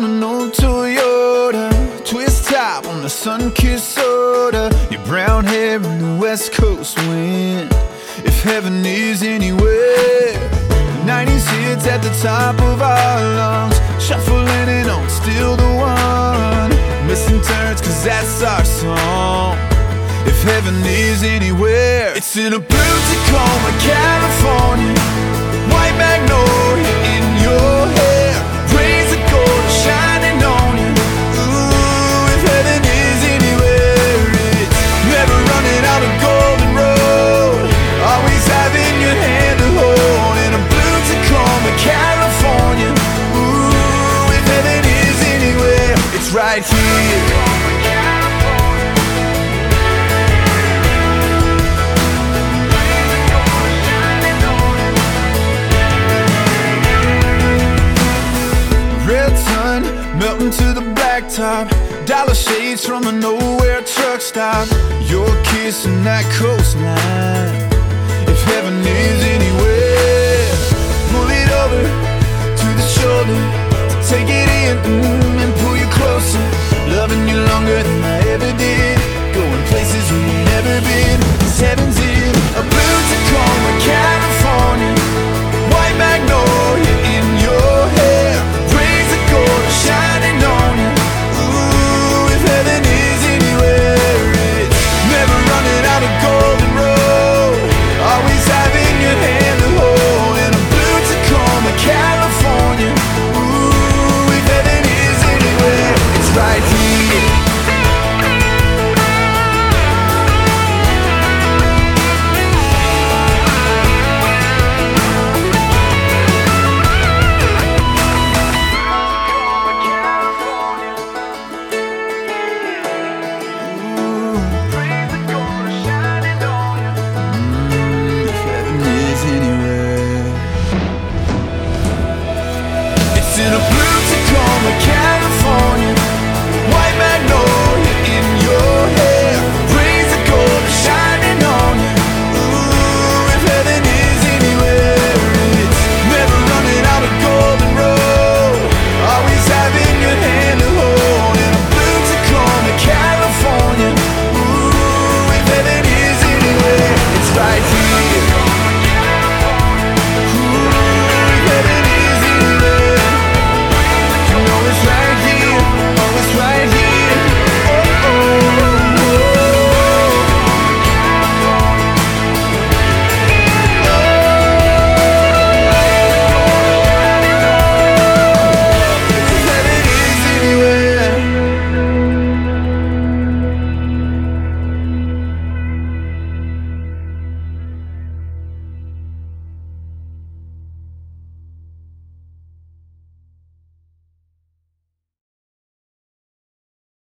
an old Toyota, twist top on the sun-kissed soda, your brown hair in the West Coast wind. If heaven is anywhere, the 90s hits at the top of our lungs, shuffling and on, still the one. Missing turns, cause that's our song. If heaven is anywhere, it's in a blue Tacoma, California, white magnolia in your hair, rays of gold shining on you. Ooh, if heaven is anywhere, it's never running out of golden road, always having your hand to hold. In a blue Tacoma, California. Ooh, if heaven is anywhere, it's right here. Melting to the blacktop, dollar shades from a nowhere truck stop, your kiss and that coastline. If heaven is anywhere, pull it over to the shoulder to take it in and pull you closer, loving you longer than I ever did, going places we ain't never been. 'Cause heaven's in a blue Tacoma, California, white magnolia in your hair, rays of gold shining on you. Ooh, if heaven is anywhere, it's never running out of golden road, always having your hand to hold. In a blue Tacoma, California. Ooh, if heaven is anywhere, it's right here. In a blue